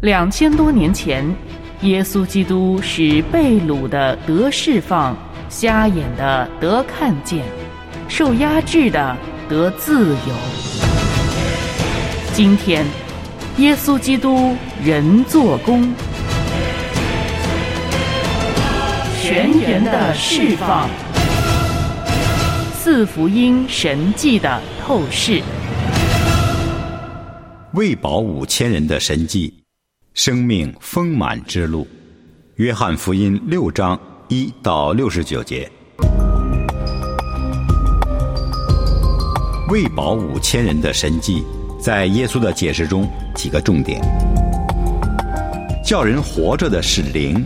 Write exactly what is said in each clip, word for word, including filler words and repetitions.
两千多年前，耶稣基督使被掳的得释放，瞎眼的得看见，受压制的得自由。今天，耶稣基督人做工，全员的释放，四福音神迹的透视， 喂饱五千人的神迹，生命丰满之路。约翰福音六章一到六十九节。喂饱五千人的神迹，在耶稣的解释中几个重点：叫人活着的是灵。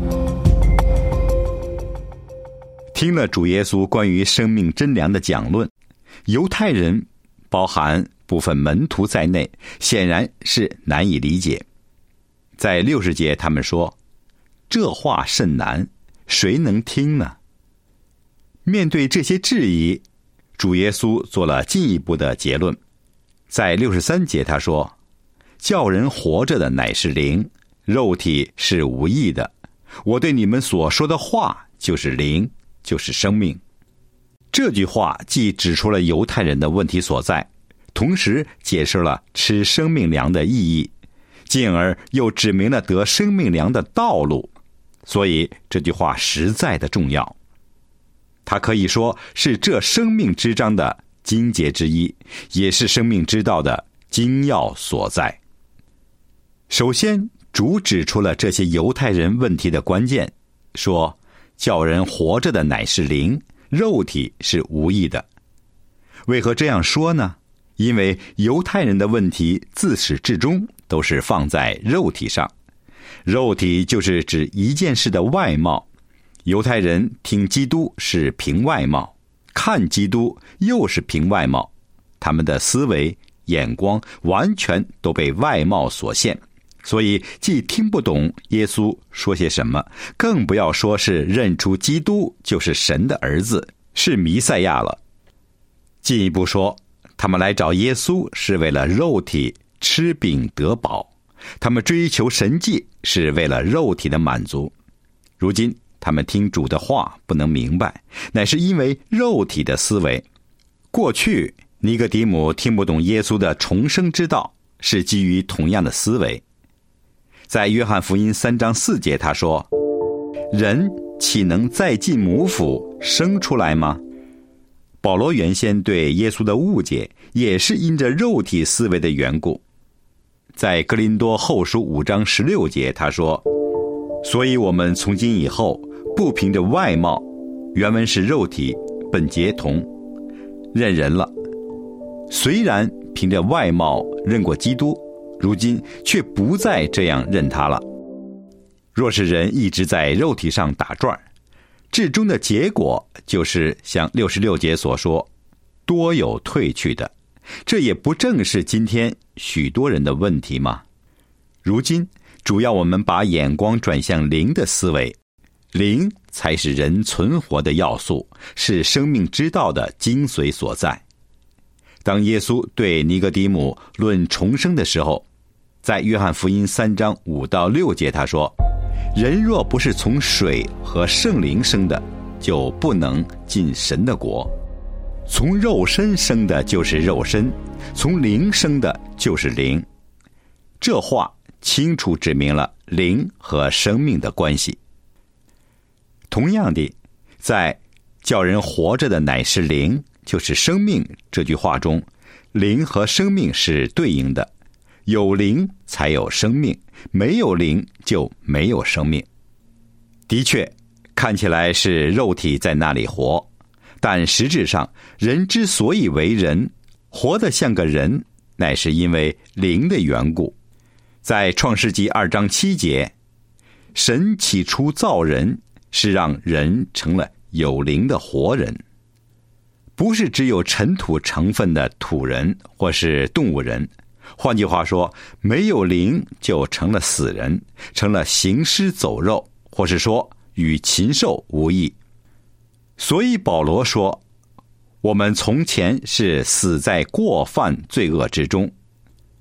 听了主耶稣关于生命真粮的讲论，犹太人包含部分门徒在内，显然是难以理解。在六十节他们说，这话甚难，谁能听呢？面对这些质疑，主耶稣做了进一步的结论。在六十三节他说，叫人活着的乃是灵，肉体是无益的。我对你们所说的话就是灵，就是生命。这句话既指出了犹太人的问题所在，同时解释了吃生命粮的意义，进而又指明了得生命粮的道路。所以这句话实在的重要，它可以说是这生命之章的经节之一，也是生命之道的精要所在。首先，主指出了这些犹太人问题的关键，说叫人活着的乃是灵，肉体是无益的。为何这样说呢？因为犹太人的问题自始至终都是放在肉体上，肉体就是指一件事的外貌。犹太人听基督是凭外貌，看基督又是凭外貌，他们的思维眼光完全都被外貌所限，所以既听不懂耶稣说些什么，更不要说是认出基督就是神的儿子，是弥赛亚了。进一步说，他们来找耶稣是为了肉体吃饼得饱，他们追求神迹是为了肉体的满足。如今他们听主的话不能明白，乃是因为肉体的思维。过去尼哥底母听不懂耶稣的重生之道，是基于同样的思维。在约翰福音三章四节他说，人岂能再进母腹生出来吗？保罗原先对耶稣的误解也是因着肉体思维的缘故。在哥林多后书五章十六节他说，所以我们从今以后不凭着外貌，原文是肉体本结同认人了。虽然凭着外貌认过基督，如今却不再这样认他了。若是人一直在肉体上打转，至终的结果就是像六十六节所说，多有退去的。这也不正是今天许多人的问题吗？如今主要我们把眼光转向灵的思维，灵才是人存活的要素，是生命之道的精髓所在。当耶稣对尼哥底母论重生的时候，在约翰福音三章五到六节他说，人若不是从水和圣灵生的，就不能进神的国。从肉身生的就是肉身，从灵生的就是灵。这话清楚指明了灵和生命的关系。同样的，在叫人活着的乃是灵，就是生命这句话中，灵和生命是对应的，有灵才有生命，没有灵就没有生命。的确，看起来是肉体在那里活，但实质上人之所以为人，活得像个人，乃是因为灵的缘故。在创世纪二章七节，神起初造人，是让人成了有灵的活人，不是只有尘土成分的土人或是动物人。换句话说，没有灵就成了死人，成了行尸走肉，或是说与禽兽无异。所以保罗说，我们从前是死在过犯罪恶之中。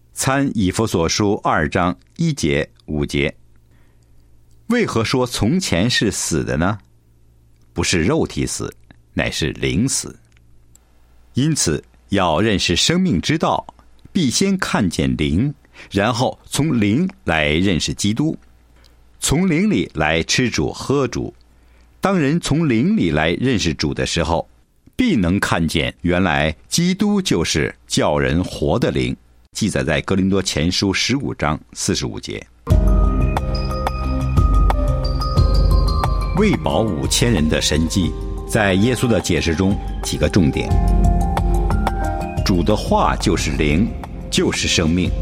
参以弗所书二章一节五节。为何说从前是死的呢？不是肉体死，乃是灵死。因此要认识生命之道，必先看见灵，然后从灵来认识基督，从灵里来吃主喝主。当人从灵里来认识主的时候，必能看见原来基督就是叫人活的灵，记载在哥林多前书十五章四十五节。喂饱五千人的神迹，在耶稣的解释中几个重点。主的话就是灵，就是生命。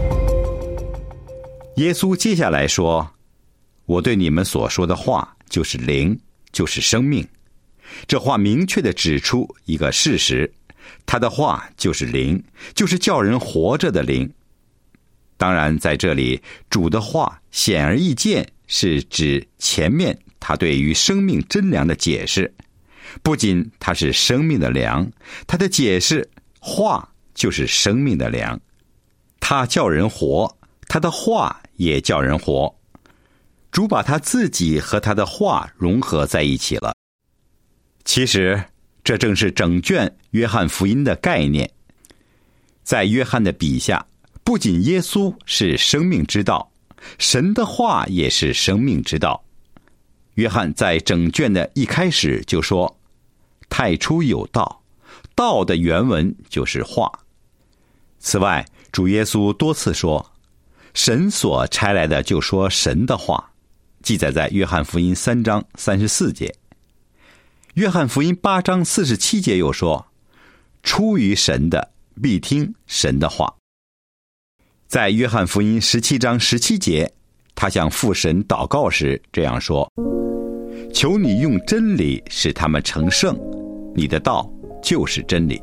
耶稣接下来说，我对你们所说的话就是灵，就是生命。这话明确地指出一个事实，他的话就是灵，就是叫人活着的灵。当然在这里，主的话显而易见是指前面他对于生命真粮的解释。不仅他是生命的粮，他的解释话就是生命的粮。他叫人活，他的话也叫人活。主把他自己和他的话融合在一起了。其实这正是整卷约翰福音的概念。在约翰的笔下，不仅耶稣是生命之道，神的话也是生命之道。约翰在整卷的一开始就说，太初有道，道的原文就是话。此外，主耶稣多次说，神所差来的就说神的话，记载在约翰福音三章三十四节。约翰福音八章四十七节又说，出于神的必听神的话。在约翰福音十七章十七节，他向父神祷告时这样说，求你用真理使他们成圣，你的道就是真理。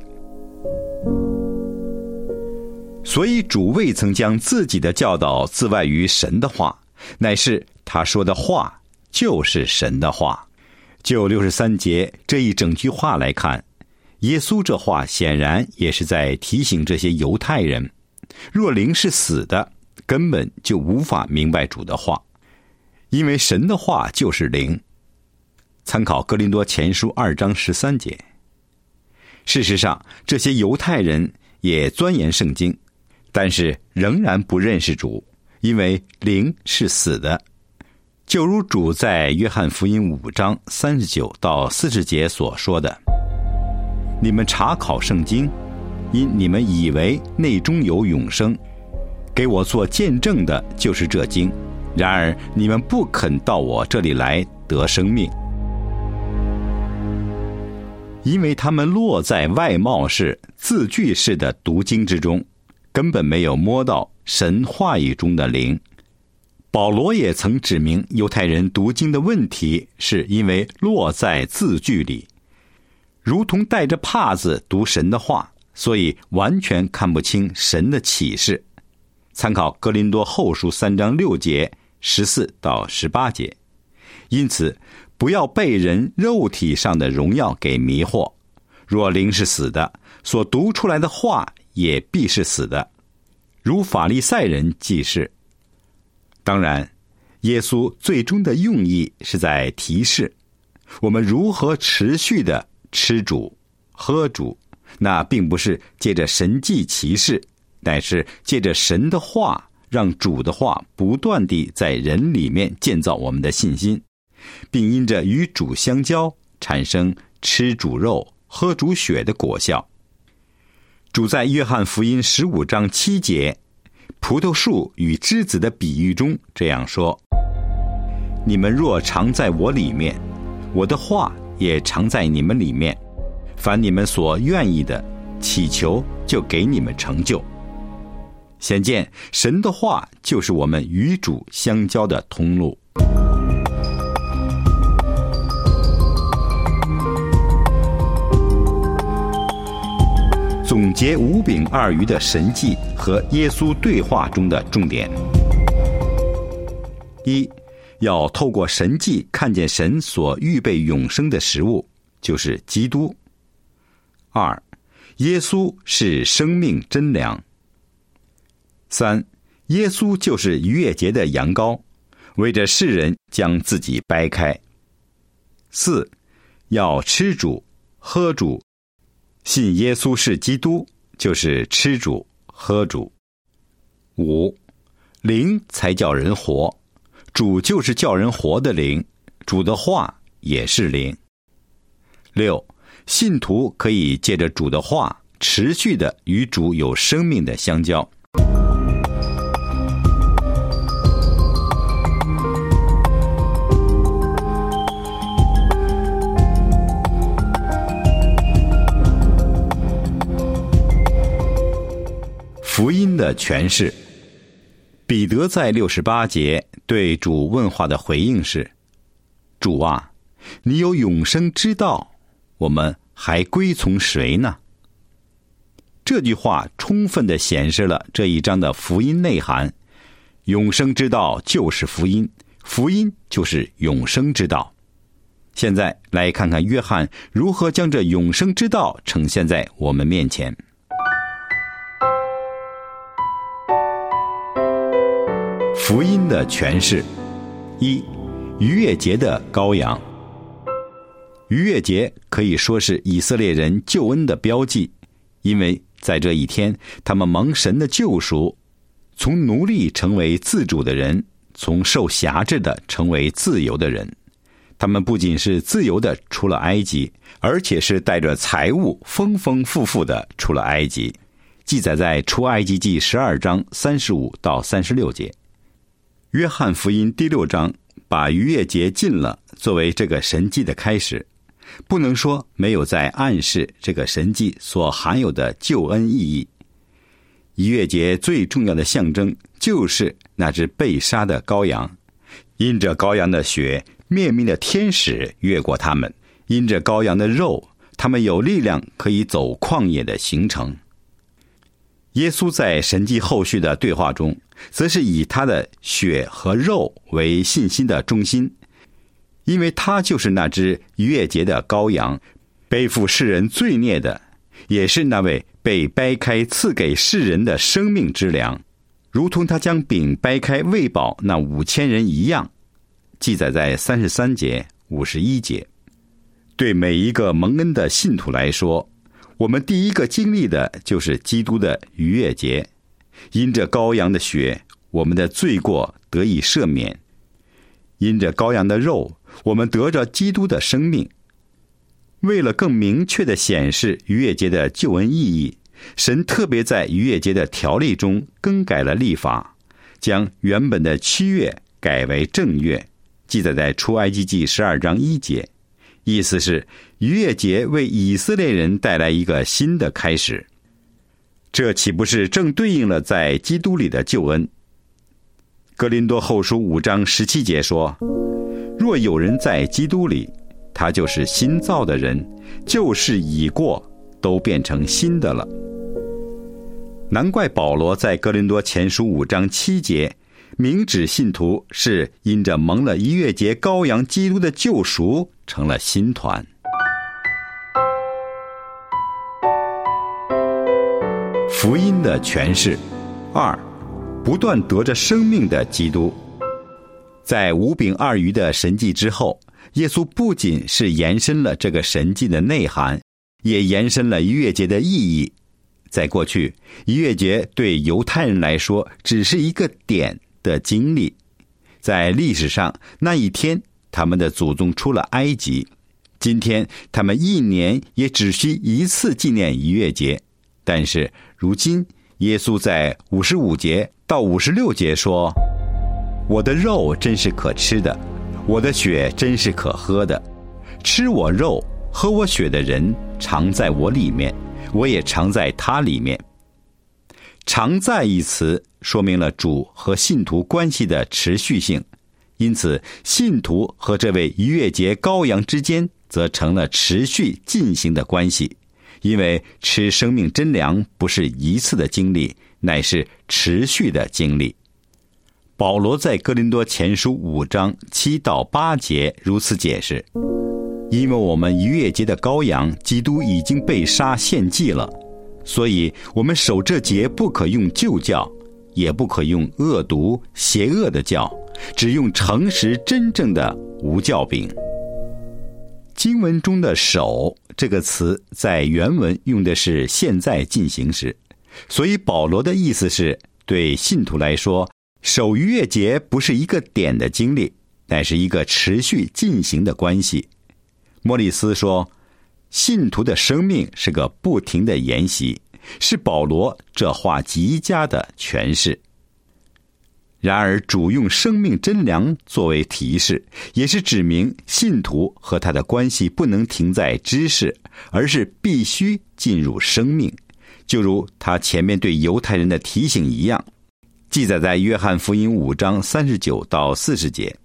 所以主未曾将自己的教导自外于神的话，乃是他说的话就是神的话。就六十三节这一整句话来看，耶稣这话显然也是在提醒这些犹太人，若灵是死的，根本就无法明白主的话，因为神的话就是灵。参考哥林多前书二章十三节。事实上，这些犹太人也钻研圣经，但是仍然不认识主，因为灵是死的。就如主在约翰福音五章三十九到四十节所说的，你们查考圣经，因你们以为内中有永生，给我做见证的就是这经，然而你们不肯到我这里来得生命。因为他们落在外貌式、字句式的读经之中，根本没有摸到神话语中的灵。保罗也曾指明犹太人读经的问题，是因为落在字句里，如同带着帕子读神的话，所以完全看不清神的启示。参考哥林多后书三章六节十四到十八节。因此不要被人肉体上的荣耀给迷惑，若灵是死的，所读出来的话也必是死的，如法利赛人记事。当然，耶稣最终的用意是在提示我们如何持续的吃主喝主，那并不是借着神迹奇事，乃是借着神的话，让主的话不断地在人里面建造我们的信心，并因着与主相交，产生吃主肉喝主血的果效。主在约翰福音十五章七节葡萄树与枝子的比喻中这样说，你们若常在我里面，我的话也常在你们里面，凡你们所愿意的，祈求就给你们成就。显见神的话就是我们与主相交的通路。总结五饼二鱼的神迹和耶稣对话中的重点：一，要透过神迹看见神所预备永生的食物，就是基督；二，耶稣是生命真粮； 三，耶稣就是逾越节的羊羔，为着世人将自己掰开。四，要吃主喝主，信耶稣是基督，就是吃主喝主。五，灵才叫人活，主就是叫人活的灵，主的话也是灵。六，信徒可以借着主的话持续的与主有生命的相交。福音的诠释，彼得在六十八节对主问话的回应是：主啊，你有永生之道，我们还归从谁呢？这句话充分地显示了这一章的福音内涵。永生之道就是福音，福音就是永生之道。现在来看看约翰如何将这永生之道呈现在我们面前。福音的诠释：一，逾越节的羔羊。逾越节可以说是以色列人救恩的标记，因为在这一天，他们蒙神的救赎，从奴隶成为自主的人，从受辖制的成为自由的人。他们不仅是自由的出了埃及，而且是带着财物丰丰富富的出了埃及。记载在出埃及记十二章三十五到三十六节。约翰福音第六章把逾越节禁了作为这个神迹的开始，不能说没有在暗示这个神迹所含有的救恩意义。逾越节最重要的象征就是那只被杀的羔羊，因着羔羊的血，灭命的天使越过他们；因着羔羊的肉，他们有力量可以走旷野的行程。耶稣在神迹后续的对话中，则是以他的血和肉为信心的中心，因为他就是那只逾越节的羔羊，背负世人罪孽的，也是那位被掰开赐给世人的生命之粮，如同他将饼掰开喂饱那五千人一样。记载在三十三节、五十一节。对每一个蒙恩的信徒来说，我们第一个经历的就是基督的逾越节。因着羔羊的血，我们的罪过得以赦免；因着羔羊的肉，我们得着基督的生命。为了更明确地显示逾越节的救恩意义，神特别在逾越节的条例中更改了律法，将原本的七月改为正月，记载在出埃及记十二章一节。意思是逾越节为以色列人带来一个新的开始，这岂不是正对应了在基督里的救恩？哥林多后书五章十七节说：若有人在基督里，他就是新造的人，旧事已过，都变成新的了。难怪保罗在哥林多前书五章七节明指信徒是因着蒙了逾越节羔羊基督的救赎，成了新团。福音的诠释：二，不断得着生命的基督。在五饼二鱼的神迹之后，耶稣不仅是延伸了这个神迹的内涵，也延伸了逾越节的意义。在过去，逾越节对犹太人来说只是一个点的经历，在历史上那一天他们的祖宗出了埃及，今天他们一年也只需一次纪念逾越节。但是如今耶稣在五十五节到五十六节说：我的肉真是可吃的，我的血真是可喝的，吃我肉喝我血的人常在我里面，我也常在他里面。常在一词说明了主和信徒关系的持续性，因此信徒和这位逾越节羔羊之间则成了持续进行的关系，因为吃生命真粮不是一次的经历，乃是持续的经历。保罗在哥林多前书五章七到八节如此解释：因为我们逾越节的羔羊基督已经被杀献祭了，所以我们守这节不可用旧教， 也不可用恶毒邪恶的酵，只用诚实真正的无酵饼。经文中的守这个词在原文用的是现在进行时，所以保罗的意思是，对信徒来说，守逾越节不是一个点的经历，乃是一个持续进行的关系。莫里斯说，信徒的生命是个不停的研习，是保罗这话极佳的诠释。然而主用生命真粮作为提示，也是指明信徒和他的关系不能停在知识，而是必须进入生命，就如他前面对犹太人的提醒一样，记载在约翰福音五章三十九到四十节。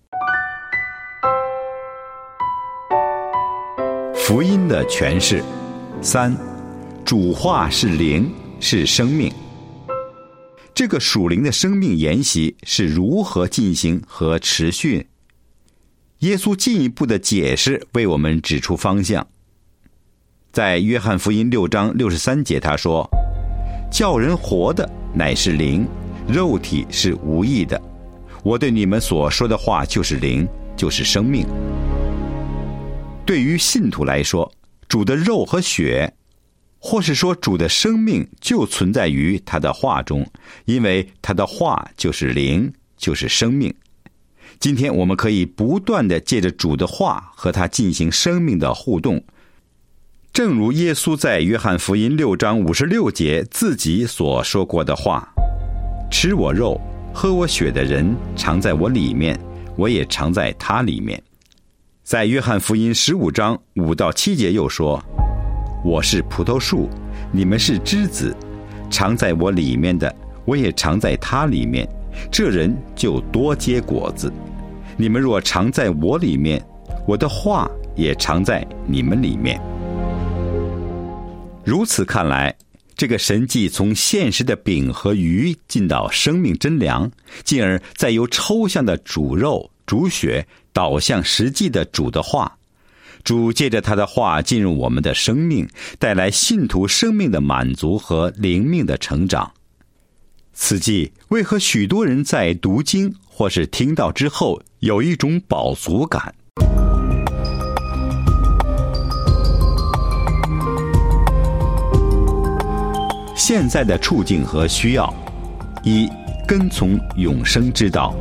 福音的诠释三，主话是灵，是生命。这个属灵的生命研习是如何进行和持续？耶稣进一步的解释为我们指出方向。在约翰福音六章六十三节他说，叫人活的乃是灵，肉体是无益的。我对你们所说的话就是灵，就是生命。对于信徒来说，主的肉和血，或是说主的生命就存在于他的话中，因为他的话就是灵，就是生命。今天我们可以不断地借着主的话和他进行生命的互动，正如耶稣在约翰福音六章五十六节自己所说过的话，吃我肉喝我血的人常在我里面，我也常在他里面。在约翰福音十五章五到七节又说，我是葡萄树，你们是枝子，常在我里面的，我也常在他里面，这人就多结果子。你们若常在我里面，我的话也常在你们里面。如此看来，这个神迹从现实的饼和鱼进到生命真粮，进而再由抽象的主肉主血导向实际的主的话。主借着他的话进入我们的生命，带来信徒生命的满足和灵命的成长。此际为何许多人在读经或是听到之后有一种饱足感？现在的处境和需要：一、跟从永生之道。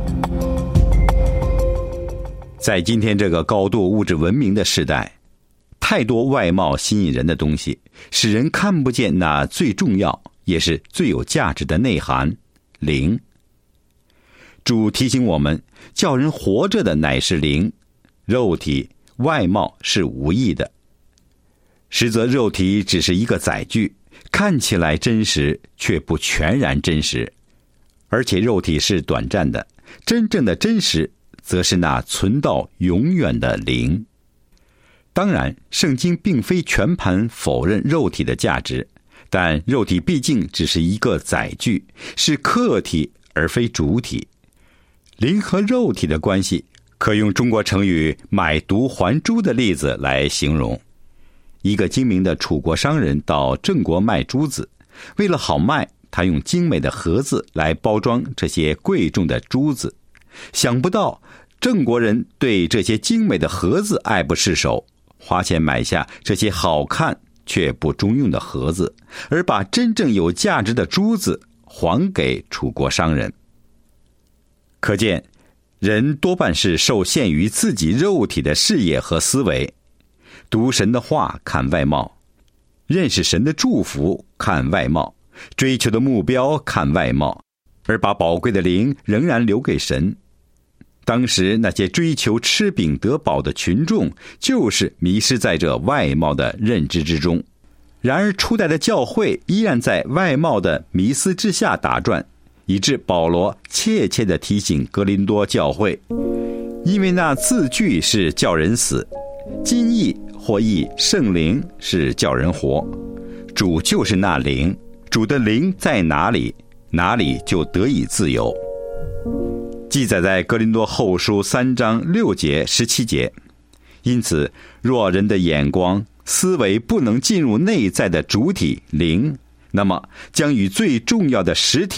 在今天这个高度物质文明的时代，太多外貌吸引人的东西，使人看不见那最重要也是最有价值的内涵——灵。主提醒我们，叫人活着的乃是灵，肉体外貌是无益的。实则肉体只是一个载具，看起来真实，却不全然真实。而且肉体是短暂的，真正的真实则是那存到永远的灵。当然，圣经并非全盘否认肉体的价值，但肉体毕竟只是一个载具，是客体而非主体。灵和肉体的关系，可用中国成语买椟还珠的例子来形容。一个精明的楚国商人到郑国卖珠子，为了好卖，他用精美的盒子来包装这些贵重的珠子。想不到郑国人对这些精美的盒子爱不释手，花钱买下这些好看却不中用的盒子，而把真正有价值的珠子还给楚国商人。可见，人多半是受限于自己肉体的视野和思维，读神的话看外貌，认识神的祝福看外貌，追求的目标看外貌，而把宝贵的灵仍然留给神。当时那些追求吃饼得饱的群众，就是迷失在这外貌的认知之中。然而初代的教会依然在外貌的迷思之下打转，以致保罗切切地提醒哥林多教会，因为那字句是叫人死，今译或译圣灵是叫人活。主就是那灵，主的灵在哪里，哪里就得以自由。记载在哥林多后书三章六节十七节。因此，若人的眼光思维不能进入内在的主体灵，那么将与最重要的实体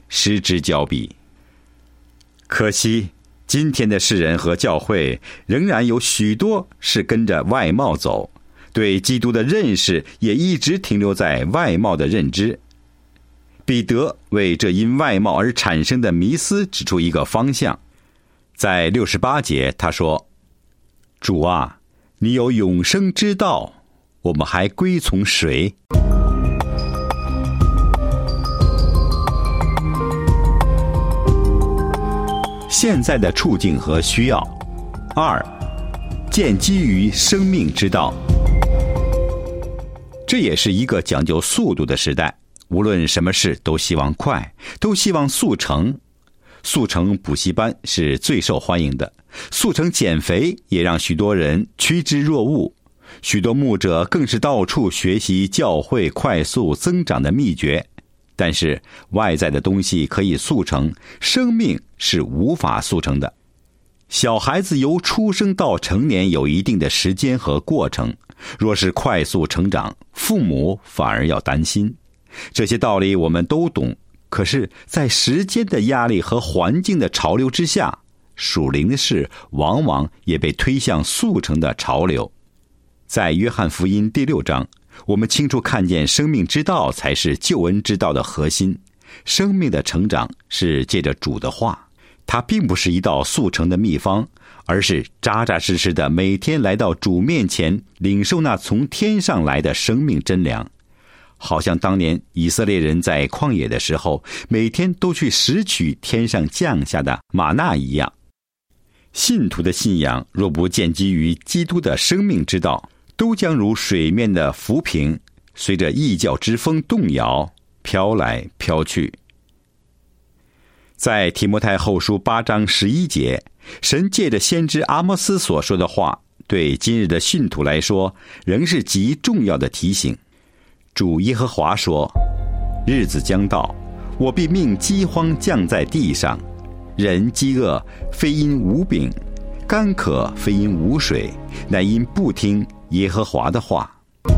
失之交臂。可惜今天的世人和教会仍然有许多是跟着外貌走，对基督的认识也一直停留在外貌的认知。彼得为这因外貌而产生的迷思指出一个方向，在六十八节他说：主啊，你有永生之道，我们还归从谁？现在的处境和需要。二，建基于生命之道。这也是一个讲究速度的时代，无论什么事都希望快，都希望速成。速成补习班是最受欢迎的，速成减肥也让许多人趋之若鹜。许多牧者更是到处学习教会快速增长的秘诀。但是外在的东西可以速成，生命是无法速成的。小孩子由出生到成年有一定的时间和过程，若是快速成长，父母反而要担心。这些道理我们都懂，可是在时间的压力和环境的潮流之下，属灵的事往往也被推向速成的潮流。在约翰福音第六章，我们清楚看见生命之道才是救恩之道的核心。生命的成长是借着主的话，它并不是一道速成的秘方，而是扎扎实实的每天来到主面前，领受那从天上来的生命真粮。好像当年以色列人在旷野的时候，每天都去拾取天上降下的玛纳一样。信徒的信仰若不建基于基督的生命之道，都将如水面的浮萍，随着异教之风动摇，飘来飘去。在提摩太后书八章十一节，神借着先知阿摩斯所说的话，对今日的信徒来说仍是极重要的提醒。主耶和华说：日子将到，我必命饥荒降在地上，人饥饿非因无饼，干渴非因无水，乃因不听耶和华的话。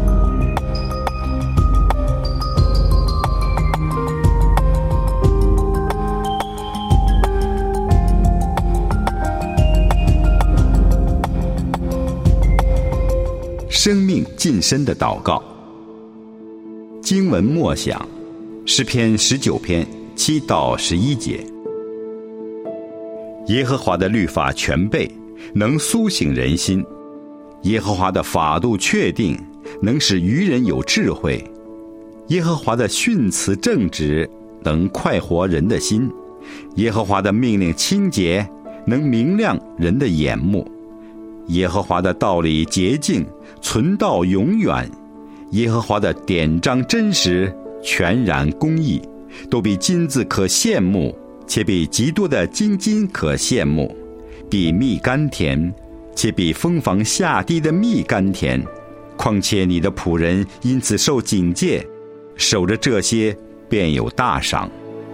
生命近身的祷告。经文默想，诗篇十九篇七到十一节。耶和华的律法全备，能苏醒人心。耶和华的法度确定，能使愚人有智慧。耶和华的训词正直，能快活人的心。耶和华的命令清洁，能明亮人的眼目。耶和华的道理洁净，存到永远。耶和华的典章真实，全然公义，都比金子可羡慕，且比极多的金金可羡慕，比蜜甘甜，且比蜂房下滴的蜜甘甜。况且你的仆人因此受警戒，守着这些便有大赏。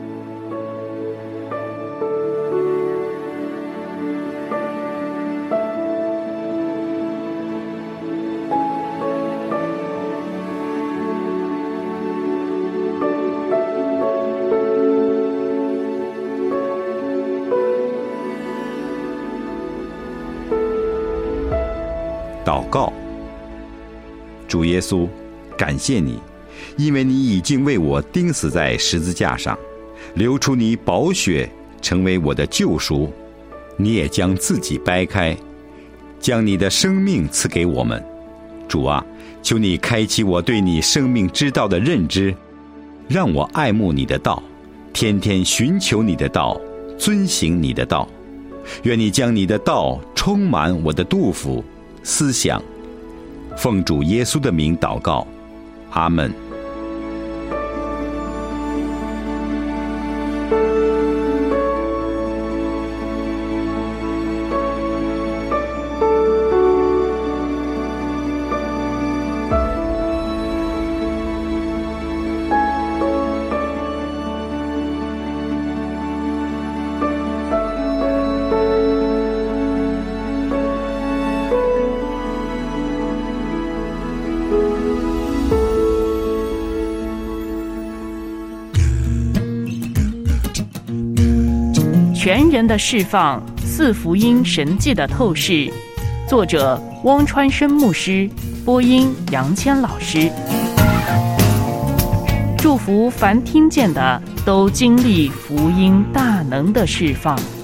祷告。主耶稣，感谢你，因为你已经为我钉死在十字架上，流出你宝血，成为我的救赎。你也将自己掰开，将你的生命赐给我们。主啊，求你开启我对你生命之道的认知，让我爱慕你的道，天天寻求你的道，遵行你的道。愿你将你的道充满我的肚腹思想。奉主耶稣的名祷告，阿们。 全人的释放，四福音神迹的透视。作者汪川生牧师，播音杨谦老师。祝福凡听见的都经历福音大能的释放。